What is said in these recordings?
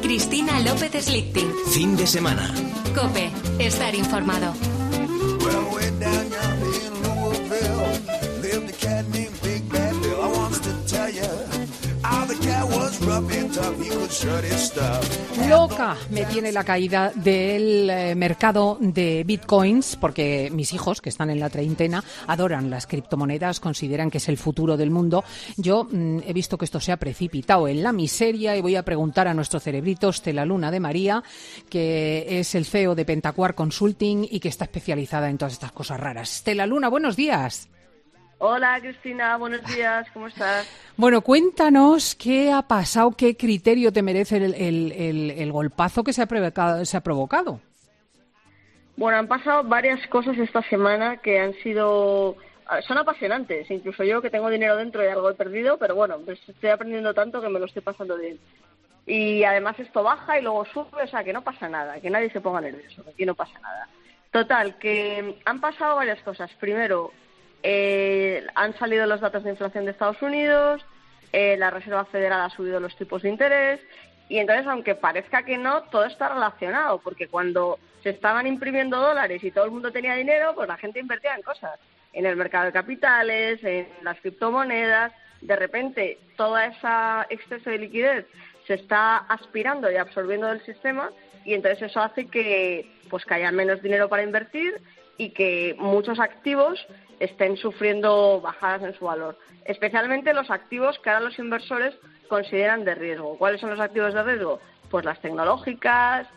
Cristina López Slichting. Fin de semana. COPE. Estar informado. Loca me tiene la caída del mercado de bitcoins, porque mis hijos, que están en la treintena, adoran las criptomonedas, consideran que es el futuro del mundo. Yo he visto que esto se ha precipitado en la miseria y voy a preguntar a nuestro cerebrito Estela Luna de María, que es el CEO de Pentacuar Consulting y que está especializada en todas estas cosas raras. Estela Luna, buenos días. Hola Cristina, buenos días, ¿cómo estás? Bueno, cuéntanos qué ha pasado, qué criterio te merece el golpazo que se ha provocado. Bueno, han pasado varias cosas esta semana que son apasionantes. Incluso yo, que tengo dinero dentro y algo he perdido, pero bueno, pues estoy aprendiendo tanto que me lo estoy pasando bien. Y además esto baja y luego sube, o sea, que no pasa nada, que nadie se ponga nervioso, que aquí no pasa nada. Total, que han pasado varias cosas. Primero, han salido los datos de inflación de Estados Unidos, la Reserva Federal ha subido los tipos de interés y entonces, aunque parezca que no, todo está relacionado, porque cuando se estaban imprimiendo dólares y todo el mundo tenía dinero, pues la gente invertía en cosas, en el mercado de capitales, en las criptomonedas. De repente, todo ese exceso de liquidez se está aspirando y absorbiendo del sistema y entonces eso hace que haya menos dinero para invertir y que muchos activos estén sufriendo bajadas en su valor, especialmente los activos que ahora los inversores consideran de riesgo. ¿Cuáles son los activos de riesgo? Pues las tecnológicas,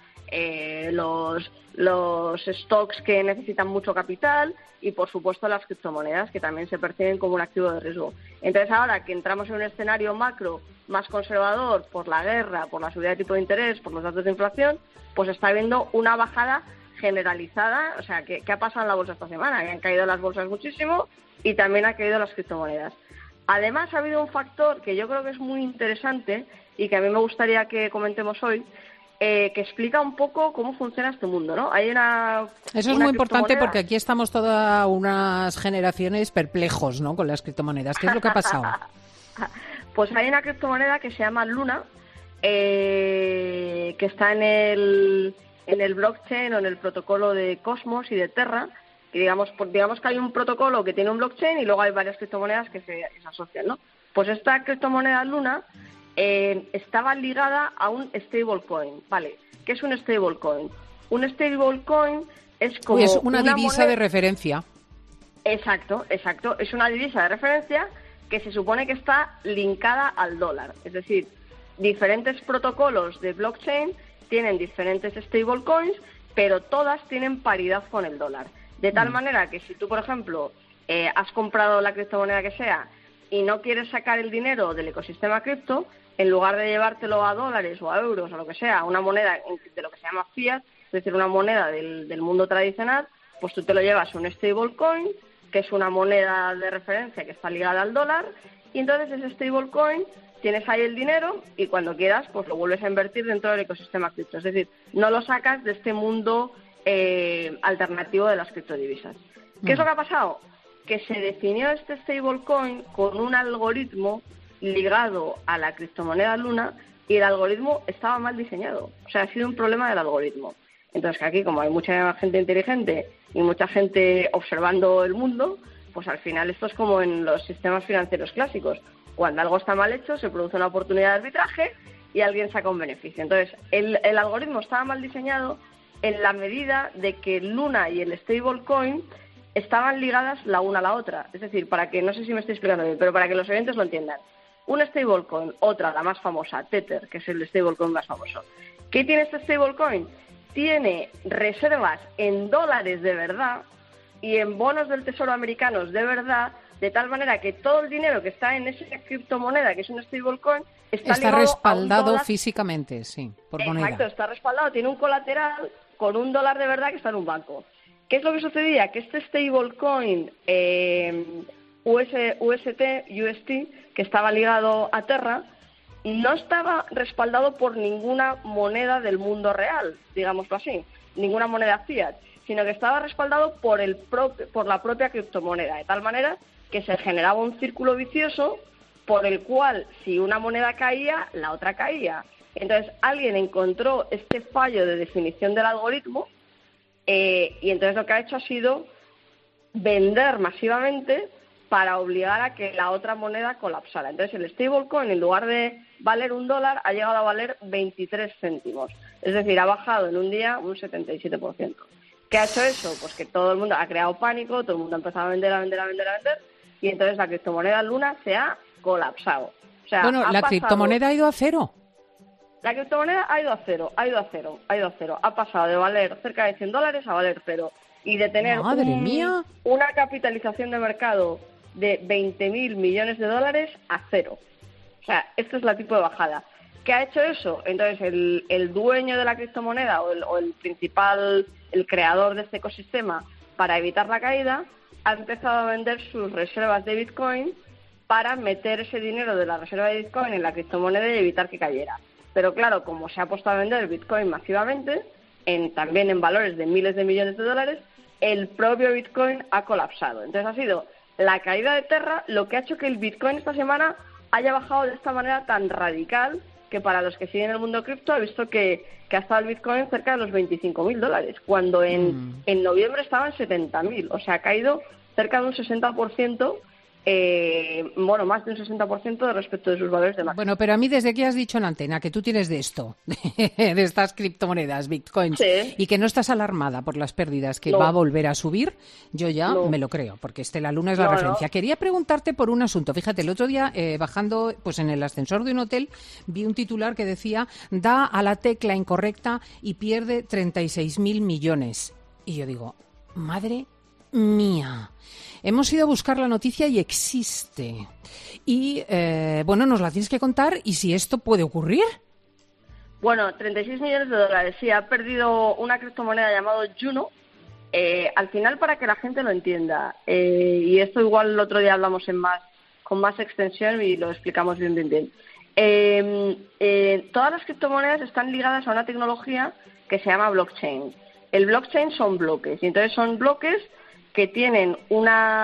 los stocks que necesitan mucho capital y, por supuesto, las criptomonedas, que también se perciben como un activo de riesgo. Entonces, ahora que entramos en un escenario macro más conservador por la guerra, por la subida de tipo de interés, por los datos de inflación, pues está habiendo una bajada generalizada. O sea, ¿qué ha pasado en la bolsa esta semana? Que han caído las bolsas muchísimo y también han caído las criptomonedas. Además, ha habido un factor que yo creo que es muy interesante y que a mí me gustaría que comentemos hoy, que explica un poco cómo funciona este mundo, ¿no? Eso es muy importante porque aquí estamos todas unas generaciones perplejos, ¿no?, con las criptomonedas. ¿Qué es lo que ha pasado? Pues hay una criptomoneda que se llama Luna, que está en el blockchain o en el protocolo de Cosmos y de Terra, que digamos que hay un protocolo que tiene un blockchain y luego hay varias criptomonedas que se asocian, ¿no? Pues esta criptomoneda Luna estaba ligada a un stablecoin, ¿vale? ¿Qué es un stablecoin? Un stablecoin es como es una divisa moneda de referencia. Exacto. Es una divisa de referencia que se supone que está linkada al dólar. Es decir, diferentes protocolos de blockchain tienen diferentes stablecoins, pero todas tienen paridad con el dólar. De tal manera que si tú, por ejemplo, has comprado la criptomoneda que sea y no quieres sacar el dinero del ecosistema cripto, en lugar de llevártelo a dólares o a euros o lo que sea, a una moneda de lo que se llama fiat, es decir, una moneda del mundo tradicional, pues tú te lo llevas a un stablecoin, que es una moneda de referencia que está ligada al dólar, y entonces ese stablecoin tienes ahí el dinero y cuando quieras pues lo vuelves a invertir dentro del ecosistema cripto. Es decir, no lo sacas de este mundo alternativo de las criptodivisas. ¿Qué es lo que ha pasado? Que se definió este stablecoin con un algoritmo ligado a la criptomoneda Luna y el algoritmo estaba mal diseñado. O sea, ha sido un problema del algoritmo. Entonces, que aquí, como hay mucha gente inteligente y mucha gente observando el mundo, pues al final esto es como en los sistemas financieros clásicos. Cuando algo está mal hecho, se produce una oportunidad de arbitraje y alguien saca un beneficio. Entonces, el algoritmo estaba mal diseñado en la medida de que Luna y el stablecoin estaban ligadas la una a la otra. Es decir, para que, no sé si me estoy explicando bien, pero para que los oyentes lo entiendan. Un stablecoin, otra, la más famosa, Tether, que es el stablecoin más famoso. ¿Qué tiene este stablecoin? Tiene reservas en dólares de verdad y en bonos del Tesoro americanos de verdad, de tal manera que todo el dinero que está en esa criptomoneda, que es un stablecoin, está respaldado físicamente, sí, por moneda. Exacto, está respaldado, tiene un colateral con un dólar de verdad que está en un banco. ¿Qué es lo que sucedía? Que este stablecoin UST, que estaba ligado a Terra, no estaba respaldado por ninguna moneda del mundo real, digámoslo así, ninguna moneda fiat, sino que estaba respaldado por la propia criptomoneda, de tal manera que se generaba un círculo vicioso por el cual si una moneda caía, la otra caía. Entonces alguien encontró este fallo de definición del algoritmo y entonces lo que ha hecho ha sido vender masivamente para obligar a que la otra moneda colapsara. Entonces el stablecoin, en lugar de valer $1, ha llegado a valer 23 céntimos. Es decir, ha bajado en un día un 77%. ¿Qué ha hecho eso? Pues que todo el mundo ha creado pánico, todo el mundo ha empezado a vender, y entonces la criptomoneda Luna se ha colapsado. O sea, bueno, la criptomoneda ha ido a cero. La criptomoneda ha ido a cero. Ha pasado de valer cerca de $100 a valer cero. Y de tener una capitalización de mercado de 20.000 millones de dólares a cero. O sea, esto es la tipo de bajada. ¿Qué ha hecho eso? Entonces, el dueño de la criptomoneda o el principal, el creador de este ecosistema, para evitar la caída, ha empezado a vender sus reservas de Bitcoin para meter ese dinero de la reserva de Bitcoin en la criptomoneda y evitar que cayera. Pero claro, como se ha puesto a vender Bitcoin masivamente, también en valores de miles de millones de dólares, el propio Bitcoin ha colapsado. Entonces ha sido la caída de Terra lo que ha hecho que el Bitcoin esta semana haya bajado de esta manera tan radical, que para los que siguen el mundo cripto ha visto que ha estado el Bitcoin cerca de los $25.000, cuando en noviembre estaba en 70.000. O sea, ha caído cerca de un 60%, más de un 60% respecto de sus valores de máximo. Bueno, pero a mí desde que has dicho en antena que tú tienes de esto, de estas criptomonedas, bitcoins, sí, y que no estás alarmada por las pérdidas, que va a volver a subir, yo ya me lo creo, porque la Luna es la referencia. No. Quería preguntarte por un asunto. Fíjate, el otro día, bajando pues en el ascensor de un hotel, vi un titular que decía: da a la tecla incorrecta y pierde 36.000 millones. Y yo digo, madre mía. Hemos ido a buscar la noticia y existe. Y, nos la tienes que contar. ¿Y si esto puede ocurrir? Bueno, 36 millones de dólares. Sí, ha perdido una criptomoneda llamada Juno. Al final, para que la gente lo entienda, y esto igual el otro día hablamos con más extensión y lo explicamos bien. Todas las criptomonedas están ligadas a una tecnología que se llama blockchain. El blockchain son bloques, y entonces son bloques que tienen un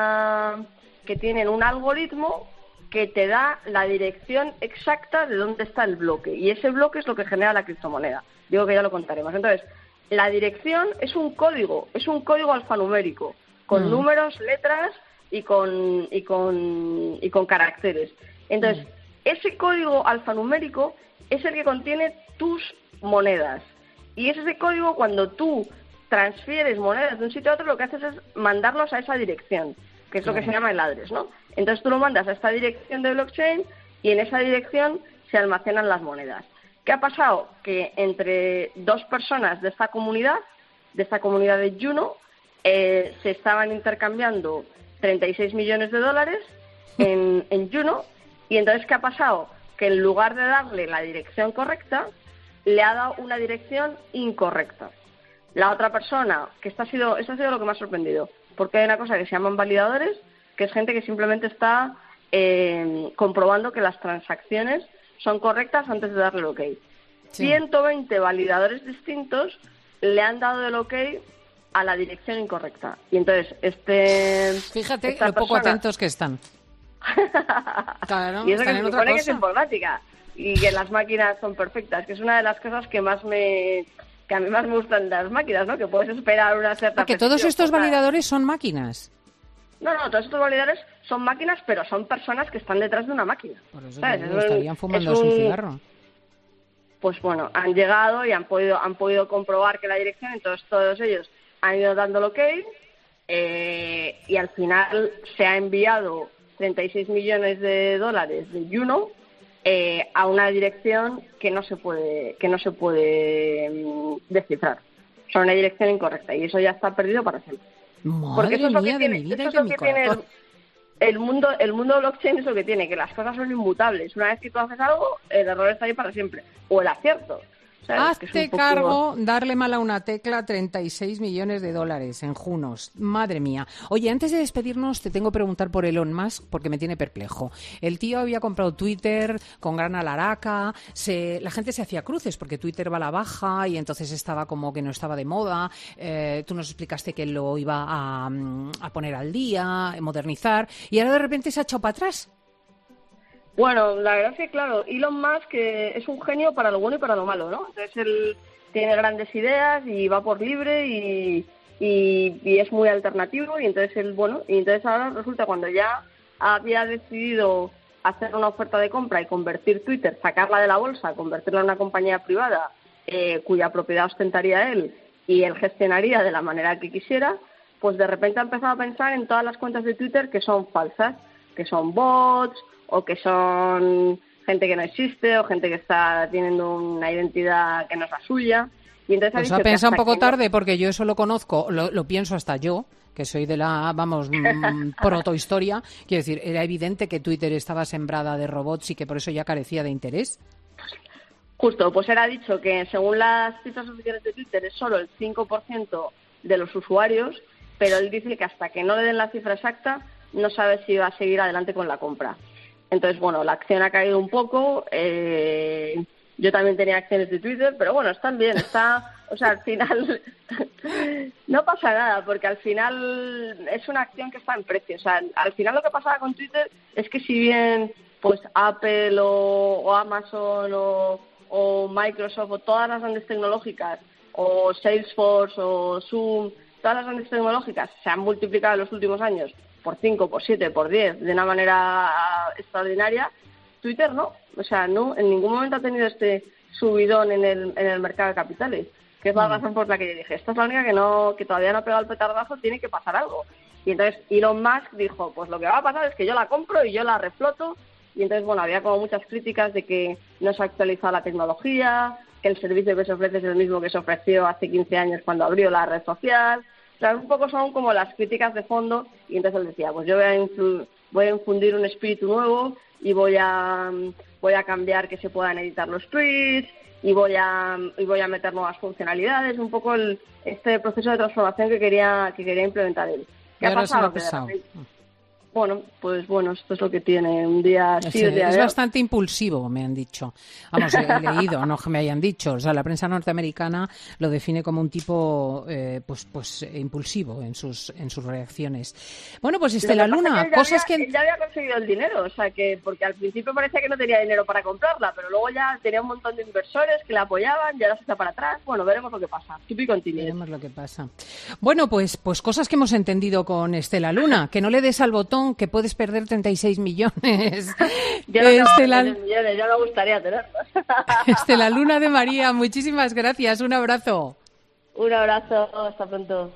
algoritmo que te da la dirección exacta de dónde está el bloque, y ese bloque es lo que genera la criptomoneda. Digo que ya lo contaremos. Entonces, la dirección es un código alfanumérico con números, letras y con caracteres. Entonces, ese código alfanumérico es el que contiene tus monedas, y es ese código, cuando tú transfieres monedas de un sitio a otro, lo que haces es mandarlos a esa dirección, que es lo que se llama el address, ¿no? Entonces tú lo mandas a esta dirección de blockchain y en esa dirección se almacenan las monedas. ¿Qué ha pasado? Que entre dos personas de esta comunidad de Juno, se estaban intercambiando 36 millones de dólares en Juno, y entonces ¿qué ha pasado? Que en lugar de darle la dirección correcta, le ha dado una dirección incorrecta. La otra persona, que esto ha sido lo que me ha sorprendido, porque hay una cosa que se llaman validadores, que es gente que simplemente está comprobando que las transacciones son correctas antes de darle el OK. Sí. 120 validadores distintos le han dado el OK a la dirección incorrecta. Y entonces, fíjate lo poco atentos que están. Claro, y eso que se supone que es informática y que las máquinas son perfectas, que es una de las cosas que a mí más me gustan las máquinas, ¿no? Que puedes esperar una cierta... que todos estos validadores son máquinas. No, todos estos validadores son máquinas, pero son personas que están detrás de una máquina. Por eso estarían fumando un cigarro. Pues bueno, han llegado y han podido comprobar que la dirección, entonces todos ellos han ido dando el OK, y al final se ha enviado 36 millones de dólares de Juno a una dirección que no se puede descifrar. Son una dirección incorrecta, y eso ya está perdido para siempre. Porque eso es lo que tiene el mundo blockchain, es lo que tiene, que las cosas son inmutables. Una vez que tú haces algo, el error está ahí para siempre, o el acierto. Hazte cargo, darle mal a una tecla, 36 millones de dólares en Junos. Madre mía. Oye, antes de despedirnos, te tengo que preguntar por Elon Musk, porque me tiene perplejo. El tío había comprado Twitter con gran alaraca. La gente se hacía cruces porque Twitter va a la baja y entonces estaba como que no estaba de moda. Tú nos explicaste que él lo iba a poner al día, a modernizar, y ahora de repente se ha echado para atrás. Bueno, la verdad es que, claro, Elon Musk es un genio para lo bueno y para lo malo, ¿no? Entonces él tiene grandes ideas y va por libre y es muy alternativo y entonces entonces ahora resulta cuando ya había decidido hacer una oferta de compra y convertir Twitter, sacarla de la bolsa, convertirla en una compañía privada cuya propiedad ostentaría él y él gestionaría de la manera que quisiera, pues de repente ha empezado a pensar en todas las cuentas de Twitter que son falsas, que son bots o que son gente que no existe o gente que está teniendo una identidad que no es la suya. Y entonces pues ha pensado un poco tarde porque yo eso lo conozco, lo pienso hasta yo, que soy de la, protohistoria. Quiero decir, era evidente que Twitter estaba sembrada de robots y que por eso ya carecía de interés. Justo, pues él ha dicho que según las cifras oficiales de Twitter es solo el 5% de los usuarios, pero él dice que hasta que no le den la cifra exacta no sabe si va a seguir adelante con la compra. Entonces, bueno, la acción ha caído un poco. Yo también tenía acciones de Twitter, pero bueno, están bien. O sea, al final no pasa nada, porque al final es una acción que está en precio. O sea, al final lo que pasaba con Twitter es que si bien pues Apple o Amazon o Microsoft o todas las grandes tecnológicas o Salesforce o Zoom, todas las grandes tecnológicas se han multiplicado en los últimos años por 5, por 7, por 10, de una manera extraordinaria, Twitter no. O sea, no, en ningún momento ha tenido este subidón en el mercado de capitales, que es la razón por la que yo dije, esta es la única que todavía no ha pegado el petardazo, tiene que pasar algo. Y entonces Elon Musk dijo, pues lo que va a pasar es que yo la compro y yo la refloto. Y entonces, bueno, había como muchas críticas de que no se ha actualizado la tecnología, que el servicio que se ofrece es el mismo que se ofreció hace 15 años cuando abrió la red social. O sea, un poco son como las críticas de fondo, y entonces él decía, pues yo voy a infundir un espíritu nuevo y voy a cambiar que se puedan editar los tweets y voy a meter nuevas funcionalidades, un poco este proceso de transformación que quería implementar él. ¿Qué ha pasado? Bueno, pues bueno, esto es lo que tiene un día así. Sí, es bastante impulsivo, me han dicho. Vamos, he leído, no que me hayan dicho. O sea, la prensa norteamericana lo define como un tipo, pues impulsivo en sus reacciones. Bueno, pues Estela Luna, cosas que él ya había conseguido el dinero, o sea que porque al principio parecía que no tenía dinero para comprarla, pero luego ya tenía un montón de inversores que la apoyaban y ahora se está para atrás. Bueno, veremos lo que pasa. Veremos lo que pasa. Bueno, pues cosas que hemos entendido con Estela Luna, que no le des al botón que puedes perder 36 millones. Yo no tengo millones, ya me gustaría tenerlos. Estela Luna de María, muchísimas gracias, un abrazo. Un abrazo, hasta pronto.